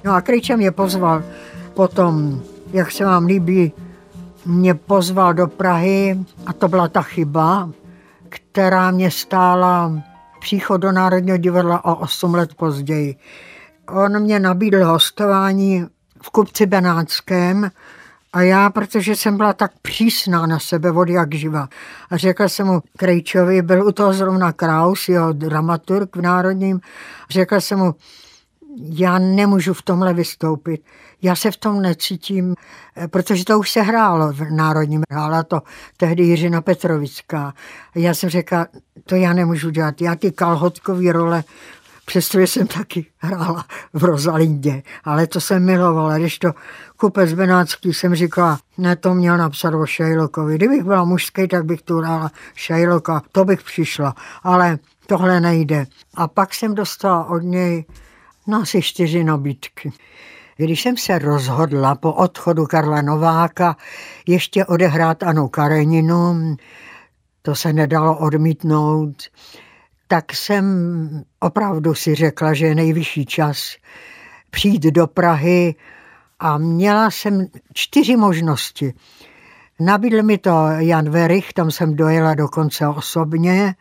No a Krejča mě pozval potom, jak se vám líbí, mě pozval do Prahy a to byla ta chyba, která mě stála příchod do Národního divadla o 8 let později. On mě nabídl hostování v Kupci Benátském a já, protože jsem byla tak přísná na sebe od jak živa, a řekla jsem mu Krejčovi, byl u toho zrovna Kraus, jeho dramaturg v Národním, řekla jsem mu, já nemůžu v tomhle vystoupit. Já se v tom necítím, protože to už se hrálo v Národním, hrála to tehdy Jiřina Petrovická. Já jsem řekla, to já nemůžu dělat, já ty kalhotkový role, přestože jsem taky hrála v Rozalindě, ale to jsem milovala. Když to Kupec Benátský jsem říkala, ne, to měl napsat o Šejlokovi. Kdybych byla mužský, tak bych tu hrála Šejloka, to bych přišla, ale tohle nejde. A pak jsem dostala od něj asi 4 nabídky. Když jsem se rozhodla po odchodu Karla Nováka ještě odehrát Annu Kareninu, to se nedalo odmítnout, tak jsem opravdu si řekla, že je nejvyšší čas přijít do Prahy a měla jsem 4 možnosti. Nabídl mi to Jan Werich, tam jsem dojela dokonce osobně.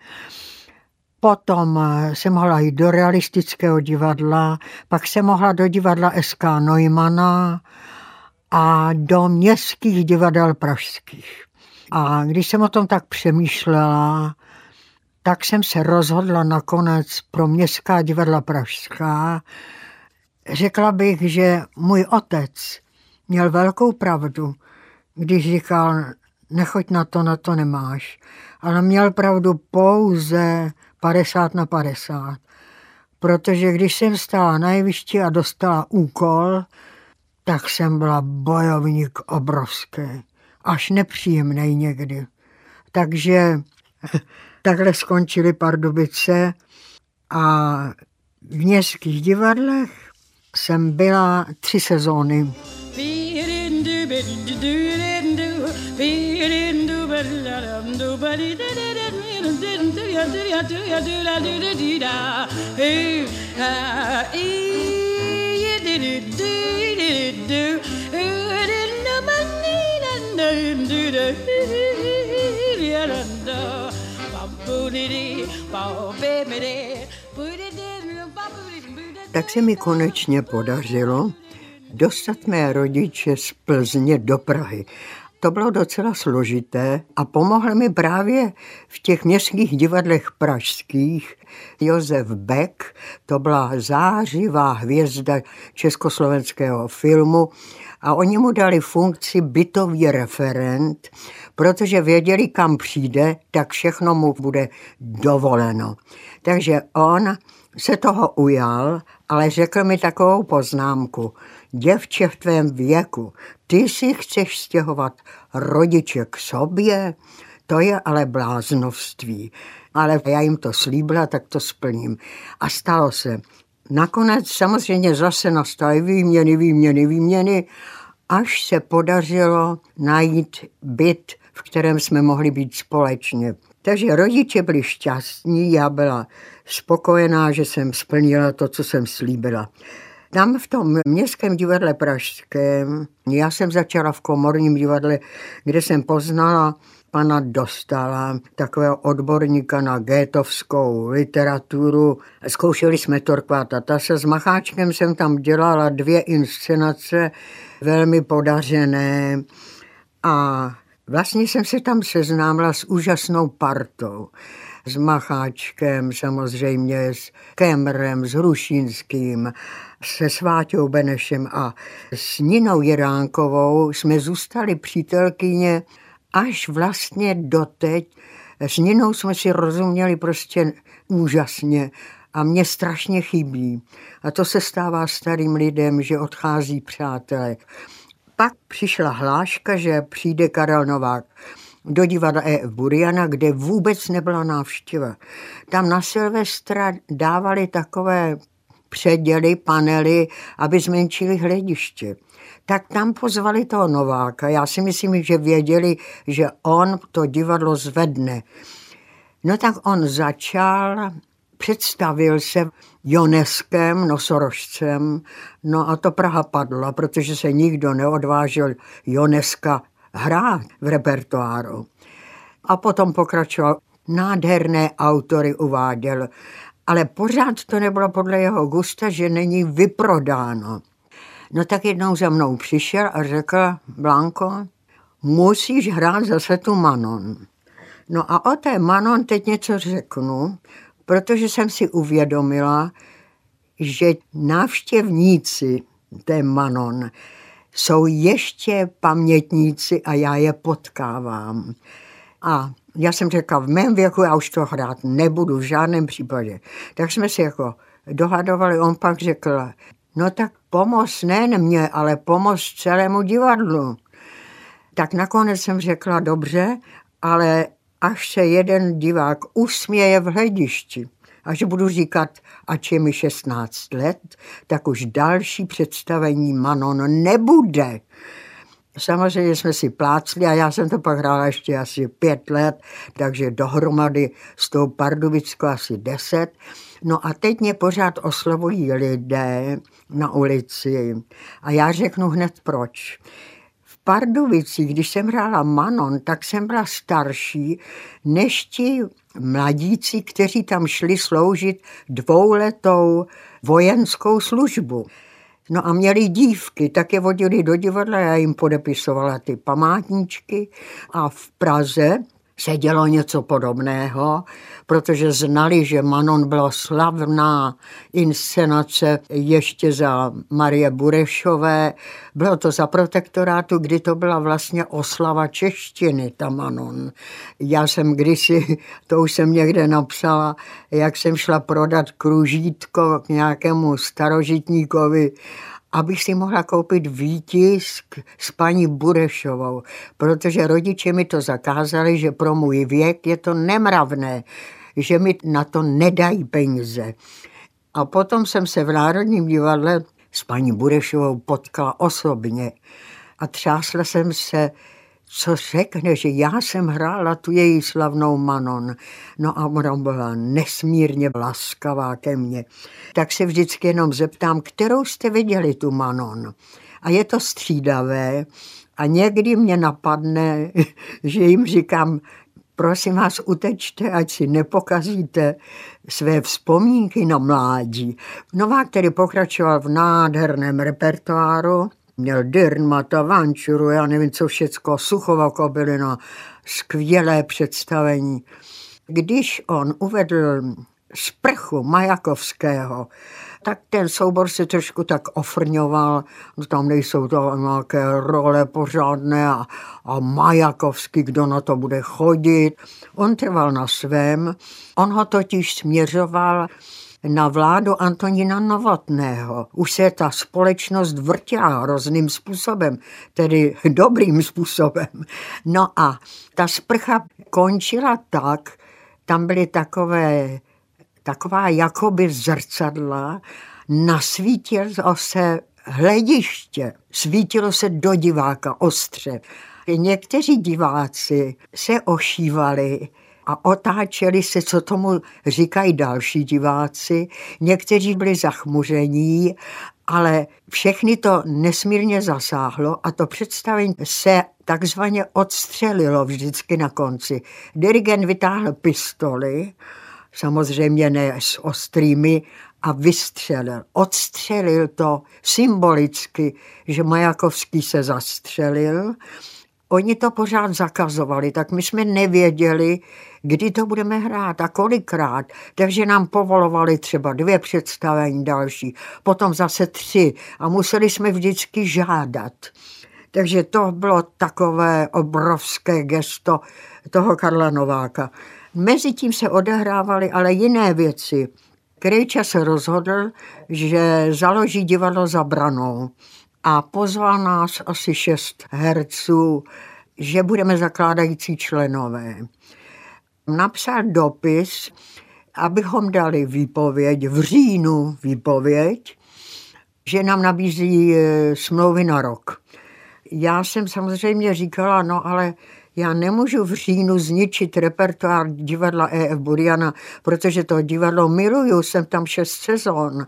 Potom jsem mohla jít do realistického divadla, pak jsem mohla do divadla S.K. Neumana a do městských divadel pražských. A když jsem o tom tak přemýšlela, tak jsem se rozhodla nakonec pro městská divadla pražská. Řekla bych, že můj otec měl velkou pravdu, když říkal, nechoď na to nemáš. Ale měl pravdu pouze 50/50. Protože když jsem stála na jevišti a dostala úkol, tak jsem byla bojovník obrovský. Až nepříjemnej někdy. Takže takhle skončily Pardubice a v městských divadlech jsem byla 3 sezóny. Tak se mi konečně podařilo dostat mé rodiče z Plzně do Prahy. To bylo docela složité a pomohl mi právě v těch městských divadlech pražských Josef Beck, to byla zářivá hvězda československého filmu a oni mu dali funkci bytový referent, protože věděli, kam přijde, tak všechno mu bude dovoleno. Takže on se toho ujal, ale řekl mi takovou poznámku. Děvče v tvém věku, ty si chceš stěhovat rodiče k sobě? To je ale bláznovství. Ale já jim to slíbila, tak to splním. A stalo se. Nakonec samozřejmě zase nastaly výměny, až se podařilo najít byt, v kterém jsme mohli být společně. Takže rodiče byli šťastní, já byla spokojená, že jsem splnila to, co jsem slíbila. Tam v tom městském divadle pražském, já jsem začala v komorním divadle, kde jsem poznala pana Dostala, takového odborníka na goethovskou literaturu. Zkoušeli jsme Torquáta Tase. S Macháčkem jsem tam dělala 2 inscenace, velmi podařené. A vlastně jsem se tam seznámila s úžasnou partou. S Macháčkem samozřejmě, s Kemrem, s Hrušínským, se Sváťou Benešem a s Ninou Jiránkovou jsme zůstali přítelkyně až vlastně doteď. S Ninou jsme si rozuměli prostě úžasně a mě strašně chybí. A to se stává starým lidem, že odchází přátelé. Pak přišla hláška, že přijde Karel Novák do divadla E.F. Buriana, kde vůbec nebyla návštěva. Tam na Silvestra dávali takové předěly, panely, aby zmenšili hlediště. Tak tam pozvali toho Nováka. Já si myslím, že věděli, že on to divadlo zvedne. No tak on začal představil se Joneskem, nosorožcem, no a to Praha padla, protože se nikdo neodvážil Joneska hrát v repertoáru. A potom pokračoval, nádherné autory uváděl, ale pořád to nebylo podle jeho gusta, že není vyprodáno. No tak jednou za mnou přišel a řekl, Blanko, musíš hrát zase tu Manon. No a o té Manon teď něco řeknu, protože jsem si uvědomila, že návštěvníci té Manon jsou ještě pamětníci a já je potkávám. A já jsem řekla, v mém věku já už to hrát nebudu v žádném případě. Tak jsme si jako dohadovali, on pak řekl, no tak pomoz nejen mě, ale pomoz celému divadlu. Tak nakonec jsem řekla, dobře, ale až se jeden divák usměje v hledišti, až budu říkat, ač je mi 16 let, tak už další představení Manon nebude. Samozřejmě jsme si plácli a já jsem to pak hrála ještě asi 5 let, takže dohromady s tou Pardubickou asi 10. No a teď mě pořád oslovují lidé na ulici a já řeknu hned proč. V Pardubicích, když jsem hrála Manon, tak jsem byla starší než ti mladíci, kteří tam šli sloužit 2letou vojenskou službu. No a měli dívky, tak je vodili do divadla, já jim podepisovala ty památníčky a v Praze se dělo něco podobného, protože znali, že Manon byla slavná inscenace ještě za Marie Burešové. Bylo to za protektorátu, kdy to byla vlastně oslava češtiny, ta Manon. Já jsem kdysi, to už jsem někde napsala, jak jsem šla prodat kružítko k nějakému starožitníkovi, abych si mohla koupit výtisk s paní Burešovou, protože rodiče mi to zakázali, že pro můj věk je to nemravné, že mi na to nedají peníze. A potom jsem se v Národním divadle s paní Burešovou potkala osobně a třásla jsem se, co řekne, že já jsem hrála tu její slavnou Manon. No a ona byla nesmírně laskavá ke mně. Tak se vždycky jenom zeptám, kterou jste viděli tu Manon. A je to střídavé a někdy mě napadne, že jim říkám, prosím vás, utečte, ať si nepokazíte své vzpomínky na mládí. Novák tedy pokračoval v nádherném repertoáru, měl Dürrenmatta, Vančuru, já nevím co všecko, Suchova Kobylina, skvělé představení. Když on uvedl Sprchu Majakovského, tak ten soubor se trošku tak ofrňoval, tam nejsou to nějaké role pořádné a Majakovský, kdo na to bude chodit. On trval na svém, on ho totiž směřoval na vládu Antonína Novotného. Už se ta společnost vrtěla hrozným způsobem, tedy dobrým způsobem. No a ta Sprcha končila tak, tam byly taková jakoby zrcadla, nasvítilo se hlediště, svítilo se do diváka ostře. Někteří diváci se ošívali a otáčeli se, co tomu říkají další diváci. Někteří byli zachmuření, ale všechny to nesmírně zasáhlo a to představení se takzvaně odstřelilo vždycky na konci. Dirigent vytáhl pistoli, samozřejmě ne s ostrými, a vystřelil. Odstřelil to symbolicky, že Majakovský se zastřelil. Oni to pořád zakazovali, tak my jsme nevěděli, kdy to budeme hrát a kolikrát. Takže nám povolovali třeba 2 představení další, potom zase 3 a museli jsme vždycky žádat. Takže to bylo takové obrovské gesto toho Karla Nováka. Mezitím se odehrávaly ale jiné věci. Krejča se rozhodl, že založí divadlo Za branou a pozval nás asi 6 herců, že budeme zakládající členové. Napsal dopis, abychom dali výpověď, v říjnu výpověď, že nám nabízí smlouvy na rok. Já jsem samozřejmě říkala, no ale Já nemůžu v říjnu zničit repertoár divadla E.F. Buriana, protože to divadlo miluju, jsem tam 6 sezon.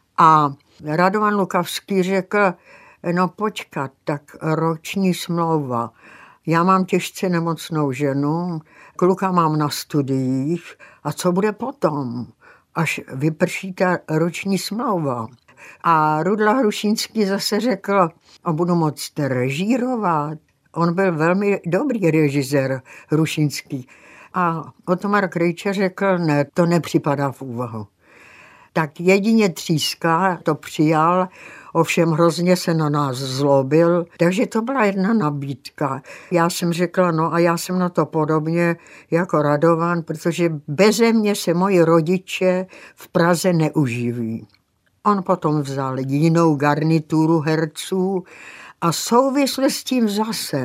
A Radovan Lukavský řekl, no počkat, tak roční smlouva. Já mám těžce nemocnou ženu, kluka mám na studiích a co bude potom, až vyprší ta roční smlouva. A Rudla Hrušínský zase řekl, a budu moct režírovat. On byl velmi dobrý režisér Hrušínský. A Otmar Krejčí řekl, ne, to nepřipadá v úvahu. Tak jedině Tříska to přijal, ovšem hrozně se na nás zlobil, takže to byla jedna nabídka. Já jsem řekla, no a já jsem na to podobně jako Radovan, protože beze mě se moji rodiče v Praze neuživí. On potom vzal jinou garnituru herců a souvisle s tím zase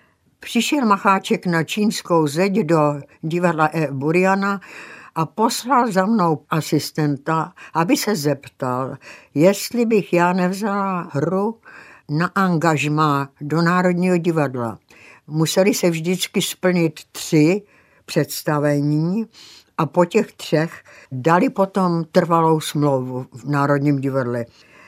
přišel Macháček na Čínskou zeď do divadla E. Buriana a poslal za mnou asistenta, aby se zeptal, jestli bych já nevzala hru na angažmá do Národního divadla. Museli se vždycky splnit 3 představení a po těch 3 dali potom trvalou smlouvu v Národním divadle.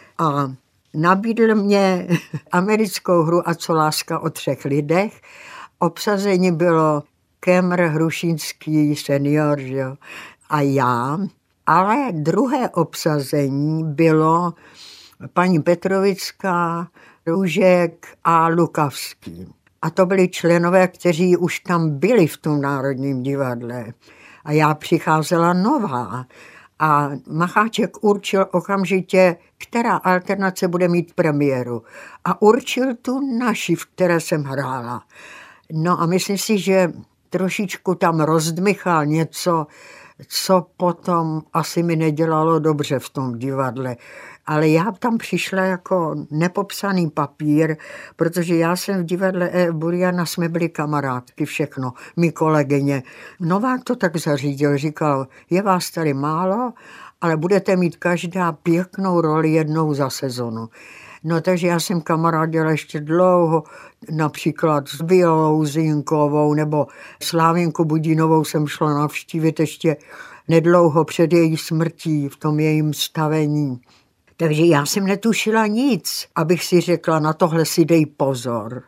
A nabídl mě americkou hru A co láska o 3 lidech. Obsazení bylo Kemr, Hrušínský, senior, že jo, a já. Ale druhé obsazení bylo paní Petrovická, Růžek a Lukavský. A to byli členové, kteří už tam byli v tom Národním divadle. A já přicházela nová. A Macháček určil okamžitě, která alternace bude mít premiéru. A určil tu naši, v které jsem hrála. No a myslím si, že trošičku tam rozdmychal něco, co potom asi mi nedělalo dobře v tom divadle. Ale já tam přišla jako nepopsaný papír, protože já jsem v divadle E. Buriana, jsme byli kamarádky, všechno, mý kolegyně. Novák to tak zařídil, říkal, je vás tady málo, ale budete mít každá pěknou roli jednou za sezonu. No takže já jsem kamarádila ještě dlouho, například s Violou Zinkovou nebo Slávinku Budínovou jsem šla navštívit ještě nedlouho před její smrtí v tom jejím stavení. Takže já jsem netušila nic, abych si řekla, na tohle si dej pozor.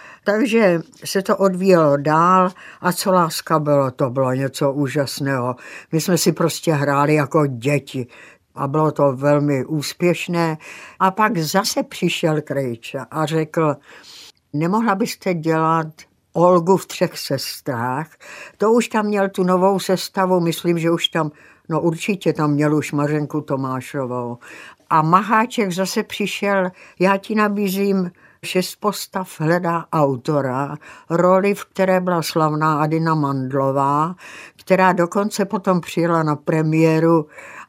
Takže se to odvíjelo dál a co láska bylo, to bylo něco úžasného. My jsme si prostě hráli jako děti. A bylo to velmi úspěšné. A pak zase přišel Krejča a řekl, nemohla byste dělat Olgu v 3 sestrách? To už tam měl tu novou sestavu, myslím, že už tam, no určitě tam měl už Mařenku Tomášovou. A Macháček zase přišel, já ti nabízím 6 postav, hledá autora, roli, v které byla slavná Adina Mandlová, která dokonce potom přijela na premiéru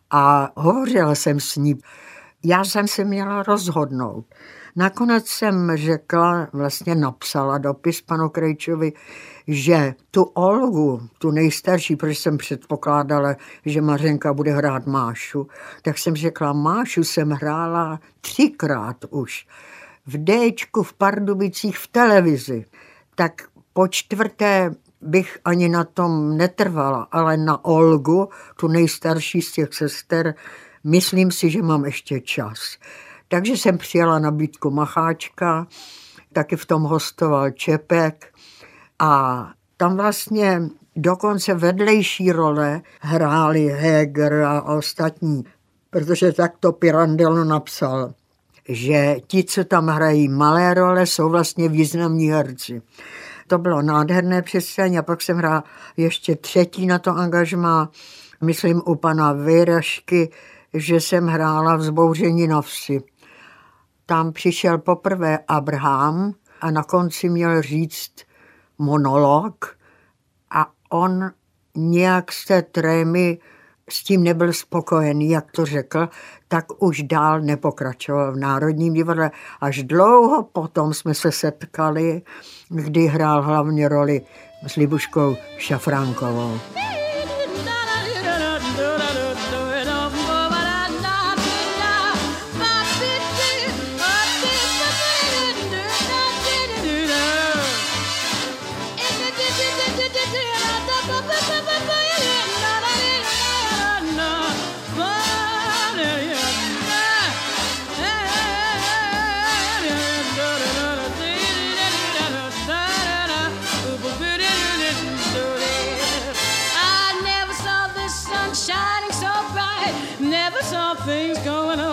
a hovořila jsem s ní. Já jsem se měla rozhodnout. Nakonec jsem řekla, vlastně napsala dopis panu Krejčovi, že tu Olgu, tu nejstarší, protože jsem předpokládala, že Mařenka bude hrát Mášu, tak jsem řekla, Mášu jsem hrála 3krát už. V Déčku, v Pardubicích, v televizi. Tak po 4. bych ani na tom netrvala, ale na Olgu, tu nejstarší z těch sester, myslím si, že mám ještě čas. Takže jsem přijala nabídku Macháčka, taky v tom hostoval Čepek a tam vlastně dokonce vedlejší role hráli Heger a ostatní, protože tak to Pirandello napsal, že ti, co tam hrají malé role, jsou vlastně významní herci. To bylo nádherné představení a pak jsem hrála ještě 3. na to angažmá, myslím u pana Vejrašky, že jsem hrála Vzbouření na vsi. Tam přišel poprvé Abraham a na konci měl říct monolog a on nějak z té trémy s tím nebyl spokojený, jak to řekl, tak už dál nepokračoval v Národním divadle. Až dlouho potom jsme se setkali, kdy hrál hlavně roli s Libuškou Šafránkovou.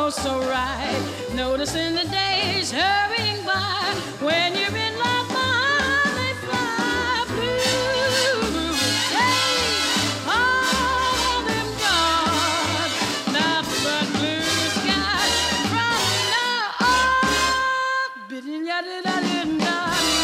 all so right. Noticing the days hurrying by. When you're in love, my heart may fly. Blue days, all of them gone. Nothing but blue skies from now on. Bidin-ya-di-da-din-da-di-da.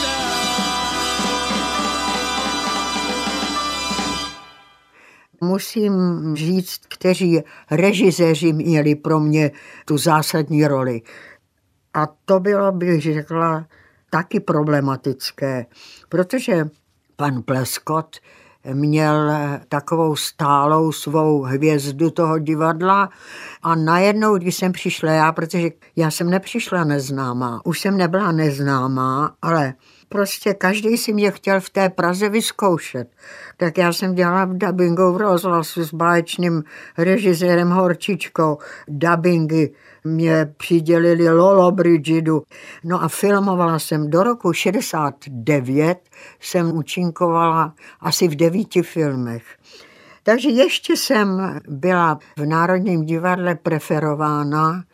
Musím říct, kteří režiséři měli pro mě tu zásadní roli. A to bylo, bych řekla, taky problematické, protože pan Pleskot měl takovou stálou svou hvězdu toho divadla a najednou, když jsem přišla já, protože já jsem nepřišla neznámá, už jsem nebyla neznámá, ale prostě každý si mě chtěl v té Praze vyzkoušet. Tak já jsem dělala dabingu v rozhlasu s báječným režisérem Horčičkou. Dabingy mě přidělili Lolo Brigidu. No a filmovala jsem do roku 69, jsem účinkovala asi v 9 filmech. Takže ještě jsem byla v Národním divadle preferována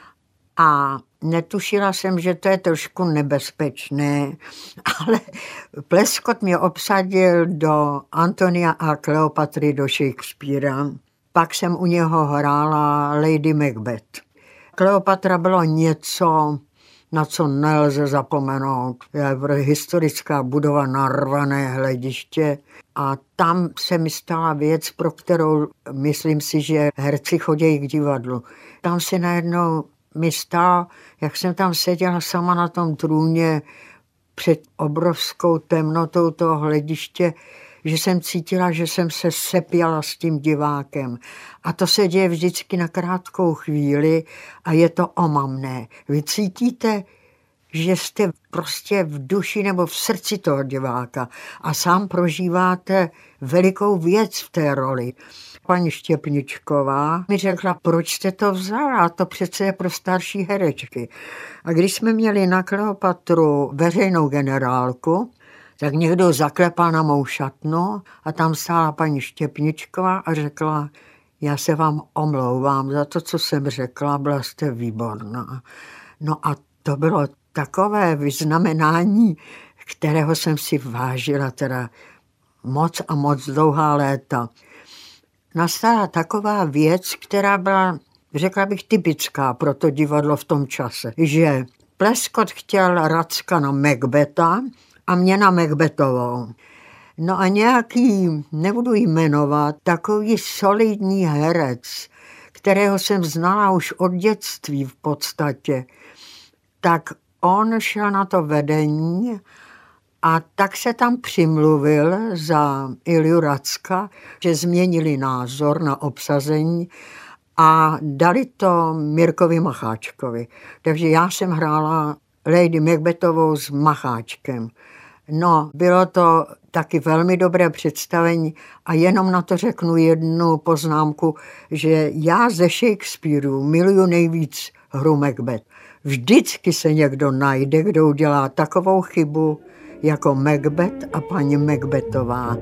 a netušila jsem, že to je trošku nebezpečné, ale Pleskot mě obsadil do Antonia a Kleopatry do Shakespearea. Pak jsem u něho hrála Lady Macbeth. Kleopatra bylo něco, na co nelze zapomenout. Je historická budova Narvané hlediště a tam se mi stala věc, pro kterou myslím si, že herci chodí k divadlu. Tam se najednou mi stalo, jak jsem tam seděla sama na tom trůně před obrovskou temnotou toho hlediště, že jsem cítila, že jsem se sepěla s tím divákem. A to se děje vždycky na krátkou chvíli a je to omamné. Vy cítíte, že jste prostě v duši nebo v srdci toho diváka a sám prožíváte velikou věc v té roli. Paní Štěpničková mi řekla, proč jste to vzala, to přece je pro starší herečky. A když jsme měli na Kleopatru veřejnou generálku, tak někdo zaklepal na mou šatnu a tam stála paní Štěpničková a řekla, já se vám omlouvám za to, co jsem řekla, byla jste výborná. No a to bylo takové vyznamenání, kterého jsem si vážila teda moc a moc dlouhá léta. Nastala taková věc, která byla, řekla bych, typická pro to divadlo v tom čase, že Pleskot chtěl Racka na Macbetha a mě na Macbethovou. No a nějaký, nebudu jmenovat, takový solidní herec, kterého jsem znala už od dětství v podstatě, tak on šel na to vedení a tak se tam přimluvil za Ilju Racka, že změnili názor na obsazení a dali to Mirkovi Macháčkovi. Takže já jsem hrála Lady Macbethovou s Macháčkem. No, bylo to taky velmi dobré představení a jenom na to řeknu jednu poznámku, že já ze Shakespeareu miluju nejvíc hru Macbeth. Vždycky se někdo najde, kdo udělá takovou chybu jako Macbeth a paní Macbethová.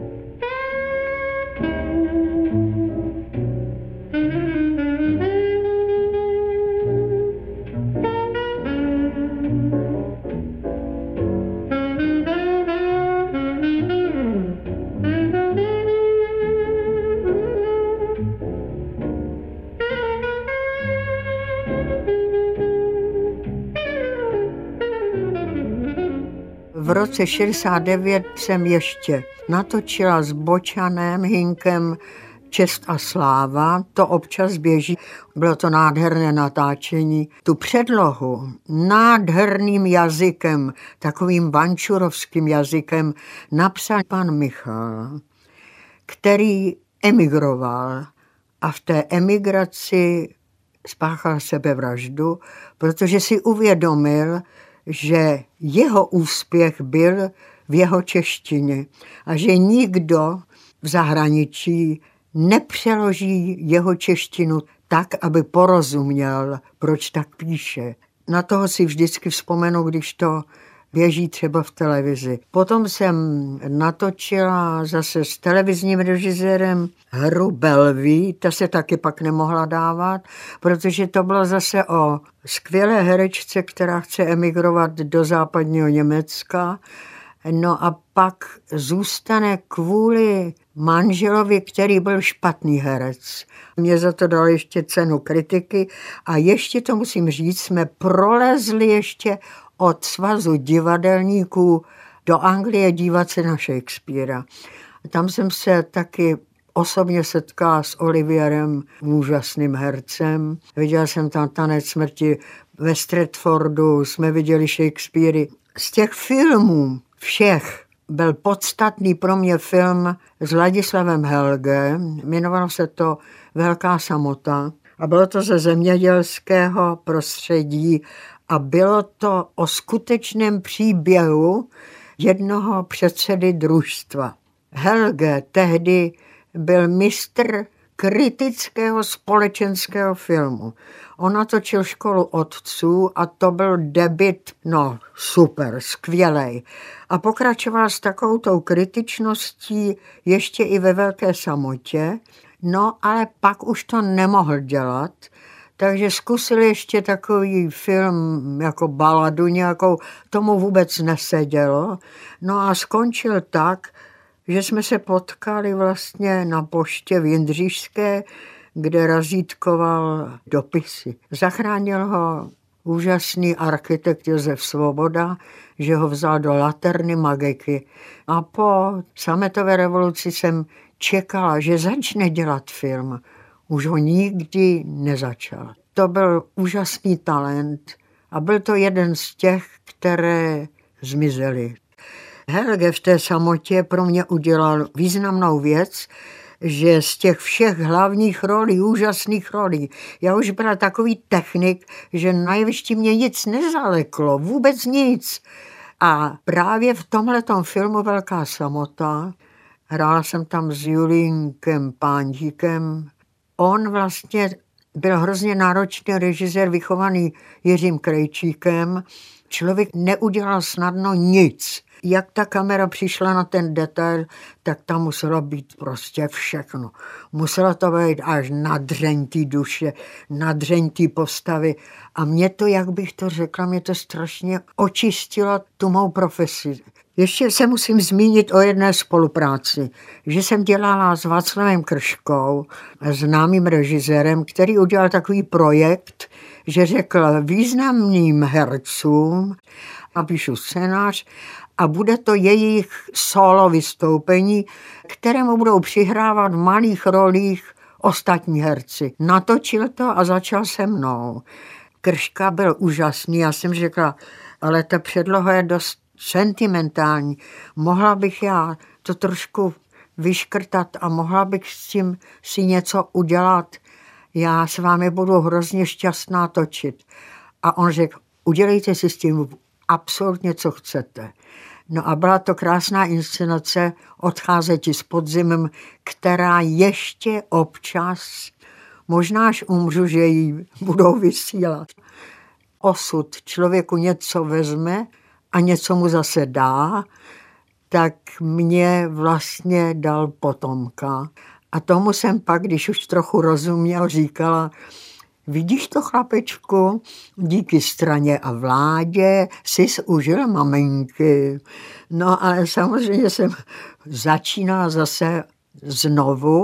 V roce 69 jsem ještě natočila s Bočanem, Hinkem Čest a sláva, to občas běží, bylo to nádherné natáčení. Tu předlohu nádherným jazykem, takovým vančurovským jazykem napsal pan Michal, který emigroval a v té emigraci spáchal sebevraždu, protože si uvědomil, že jeho úspěch byl v jeho češtině a že nikdo v zahraničí nepřeloží jeho češtinu tak, aby porozuměl, proč tak píše. Na toho si vždycky vzpomenu, když to běží třeba v televizi. Potom jsem natočila zase s televizním režisérem hru Bellevue, ta se taky pak nemohla dávat, protože to bylo zase o skvělé herečce, která chce emigrovat do západního Německa. No a pak zůstane kvůli manželovi, který byl špatný herec. Mě za to dal ještě cenu kritiky a ještě to musím říct, jsme prolezli ještě od Svazu divadelníků do Anglie dívat se na Shakespearea. Tam jsem se taky osobně setkala s Olivierem, úžasným hercem. Viděla jsem tam Tanec smrti ve Stratfordu, jsme viděli Shakespeare. Z těch filmů všech byl podstatný pro mě film s Ladislavem Helge, jmenovalo se to Velká samota a bylo to ze zemědělského prostředí a bylo to o skutečném příběhu jednoho předsedy družstva. Helge tehdy byl mistr kritického společenského filmu. On natočil Školu otců a to byl debut, no super, skvělej. A pokračoval s takovou kritičností ještě i ve Velké samotě, no ale pak už to nemohl dělat, takže zkusil ještě takový film jako baladu nějakou, tomu vůbec nesedělo. No a skončil tak, že jsme se potkali vlastně na poště v Jindřišské, kde razítkoval dopisy. Zachránil ho úžasný architekt Josef Svoboda, že ho vzal do Laterny Magiky. A po sametové revoluci jsem čekala, že začne dělat film. Už ho nikdy nezačal. To byl úžasný talent a byl to jeden z těch, které zmizely. Helge v té samotě pro mě udělal významnou věc, že z těch všech hlavních rolí, úžasných rolí, já už byla takový technik, že na jevišti mě nic nezaleklo, vůbec nic. A právě v tomhletom filmu Velká samota, hrála jsem tam s Julínkem Pándíkem, on vlastně byl hrozně náročný režisér, vychovaný Jiřím Krejčíkem, člověk neudělal snadno nic. Jak ta kamera přišla na ten detail, tak tam muselo být prostě všechno. Muselo to být až nadřeň té duše, nadřeň té postavy. A mě to, jak bych to řekla, mě to strašně očistilo tu mou profesi. Ještě se musím zmínit o jedné spolupráci, že jsem dělala s Václavem Krškou, známým režisérem, který udělal takový projekt, že řekl významným hercům a píšu scénář a bude to jejich solo vystoupení, kterému budou přihrávat v malých rolích ostatní herci. Natočil to a začal se mnou. Krška byl úžasný, já jsem řekla, ale ta předloha je dost sentimentální. Mohla bych já to trošku vyškrtat a mohla bych s tím si něco udělat. Já s vámi budu hrozně šťastná točit. A on řekl, udělejte si s tím absolutně, co chcete. No a byla to krásná inscenace Odcházeti s podzimem, která ještě občas, možná až umřu, že ji budou vysílat. Osud člověku něco vezme a něco mu zase dá, tak mě vlastně dal potomka. A tomu jsem pak, když už trochu rozuměl, říkala, vidíš to, chlapečku, díky straně a vládě jsi užil maminky. No ale samozřejmě jsem začínala zase znovu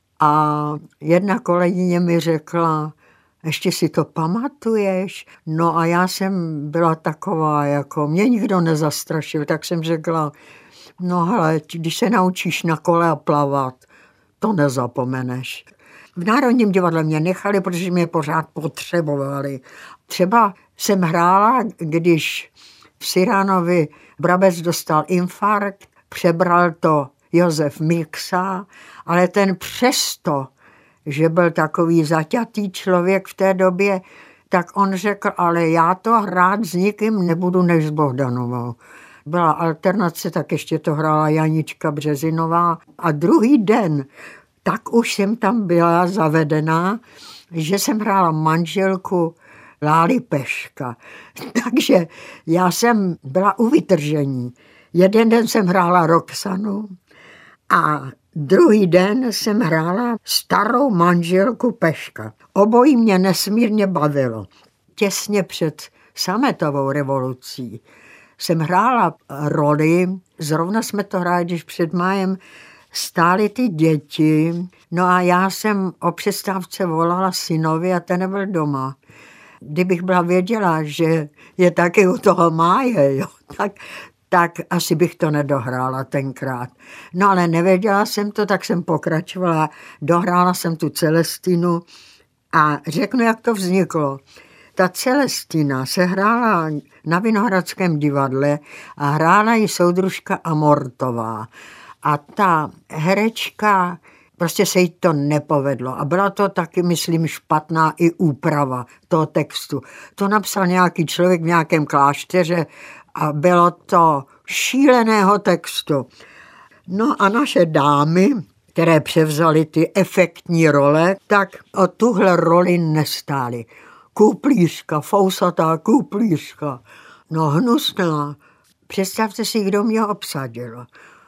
a jedna kolegyně mi řekla, ještě si to pamatuješ? No a já jsem byla taková, jako mě nikdo nezastrašil, tak jsem řekla, no hele, když se naučíš na kole a plavat, to nezapomeneš. V Národním divadle mě nechali, protože mě pořád potřebovali. Třeba jsem hrála, když v Cyranovi Brabec dostal infarkt, přebral to Josef Miksa, ale ten přesto, že byl takový zaťatý člověk v té době, tak on řekl, ale já to hrát s nikým nebudu než s Bohdanovou. Byla alternace, tak ještě to hrála Janička Březinová. A druhý den, tak už jsem tam byla zavedená, že jsem hrála manželku Lály Peška. Takže já jsem byla u vytržení. Jeden den jsem hrála Roxanu a druhý den jsem hrála starou manželku Peška. Obojí mě nesmírně bavilo. Těsně před sametovou revolucí jsem hrála roli, zrovna jsme to hráli, když před májem stály ty děti, no a já jsem o přestávce volala synovi a ten nebyl doma. Kdybych byla věděla, že je taky u toho máje, jo, tak asi bych to nedohrála tenkrát. No ale nevěděla jsem to, tak jsem pokračovala. Dohrála jsem tu Celestinu a řeknu, jak to vzniklo. Ta Celestina se hrála na Vinohradském divadle a hrála ji soudružka Amortová. A ta herečka, prostě se jí to nepovedlo. A byla to taky, myslím, špatná i úprava toho textu. To napsal nějaký člověk v nějakém klášteře a bylo to šíleného textu. No a naše dámy, které převzaly ty efektní role, tak o tuhle roli nestály. Kuplířka, fousatá kuplířka, no hnusná. Představte si, kdo mě obsadil.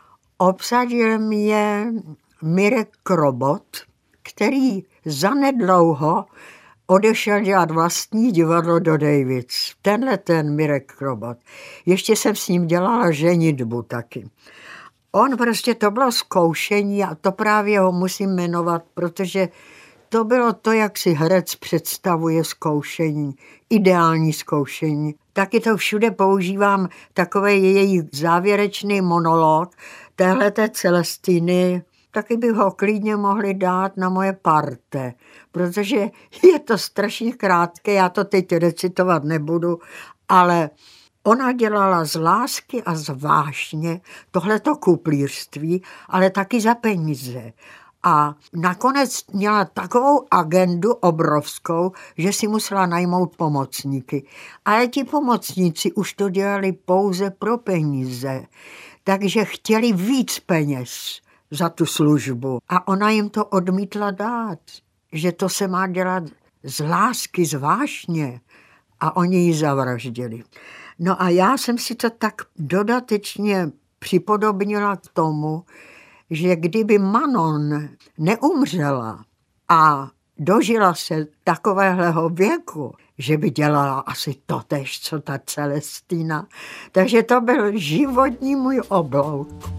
Obsadil mě Mirek Krobot, který zanedlouho odešel dělat vlastní divadlo do Davids. Tenhle ten Mirek Krobot. Ještě jsem s ním dělala ženitbu taky. On prostě, to bylo zkoušení a to právě ho musím jmenovat, protože to bylo to, jak si herec představuje zkoušení, ideální zkoušení. Taky to všude používám, takový její závěrečný monolog téhleté Celestiny, taky bych ho klidně mohli dát na moje parte, protože je to strašně krátké, já to teď recitovat nebudu, ale ona dělala z lásky a z vášně tohleto kuplířství, ale taky za peníze. A nakonec měla takovou agendu obrovskou, že si musela najmout pomocníky. Ale ti pomocníci už to dělali pouze pro peníze, takže chtěli víc peněz za tu službu. A ona jim to odmítla dát, že to se má dělat z lásky, z vášně. A oni ji zavraždili. No a já jsem si to tak dodatečně připodobnila k tomu, že kdyby Manon neumřela a dožila se takovéhleho věku, že by dělala asi totéž, co ta Celestina. Takže to byl životní můj oblouk.